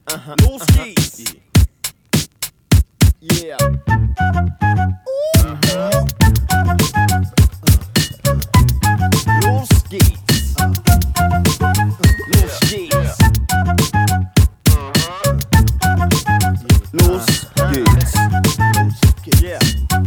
Los geht's. Yeah. Los geht's. Los geht's. Los geht's. Yeah.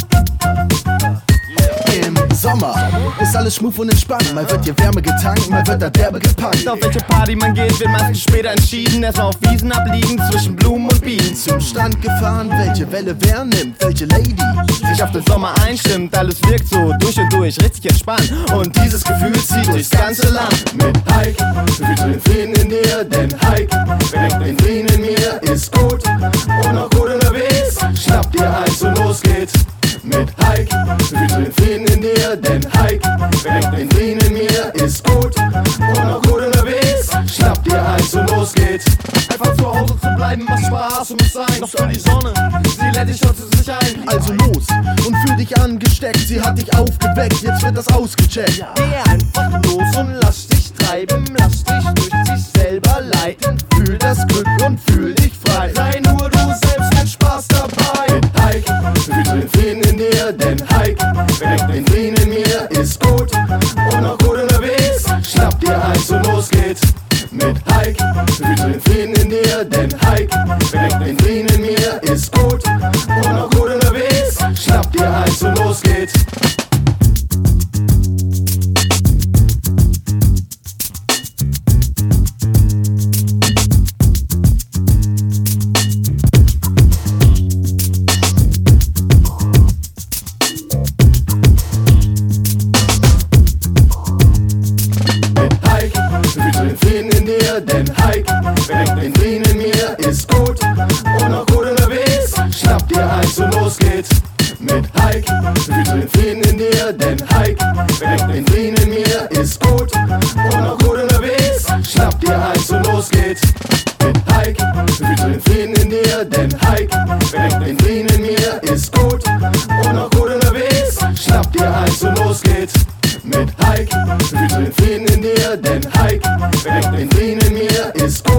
Im Sommer ist alles schmuf und entspannt. Mal wird hier Wärme getankt, mal wird da derbe gepackt. Auf welche Party man geht, wird meistens später entschieden. Erstmal auf Wiesen abliegen, zwischen Blumen und Bienen. Zum Strand gefahren, welche Welle wer nimmt, welche Lady Sich auf den Sommer einstimmt, alles wirkt so durch und durch, richtig entspannt. Und dieses Gefühl zieht durchs ganze Land. mit Hike. Fühlst du den Frieden in dir, denn Hike weckt den Frieden in mir, ist gut und auch gut unterwegs. Schnapp dir eins und los geht's. Mit Hike, fühlst du den Frieden in dir, denn Hike weckt den Frieden in mir, ist gut und auch gut unterwegs. Schnapp dir eins und los geht's. Einfach zu Hause zu bleiben, macht Spaß und muss sein. Doch für die Sonne, sie lädt dich schon zu sich ein. Also los und fühl dich angesteckt, sie hat dich aufgeweckt, jetzt wird das ausgecheckt. Geh einfach los und lass dich treiben, lass dich durch dich selber leiten. Fühl das Glück und fühl dich frei. Sei nur du selbst mit Spaß dabei. Mit Hike, fühlst du den Frieden in dir, denn Hike weckt den Frieden in mir, ist gut und auch gut unterwegs. Schnapp dir eins und los geht's. Mit Hike, fühlst du den Frieden in dir, denn Hike weckt den Frieden in mir, ist gut und auch gut unterwegs. Schnapp dir eins und los geht's. Fühlst du den Frieden in dir, denn Hike weckt den Frieden in mir, ist gut und auch gut unterwegs. Schnapp dir eins und los geht's. Mit Hike, fühlst du den Frieden in dir, denn Hike weckt den Frieden in mir, ist gut und auch gut unterwegs. Schnapp dir eins und los geht's. Mit Hike, fühlst du den Frieden in dir, denn Hike weckt den Frieden in mir, ist gut und auch gut unterwegs. Schnapp dir eins und los geht's. Mit Hike, fühlst du den Frieden in dir, denn Hike weckt den Frieden in mir, ist gut.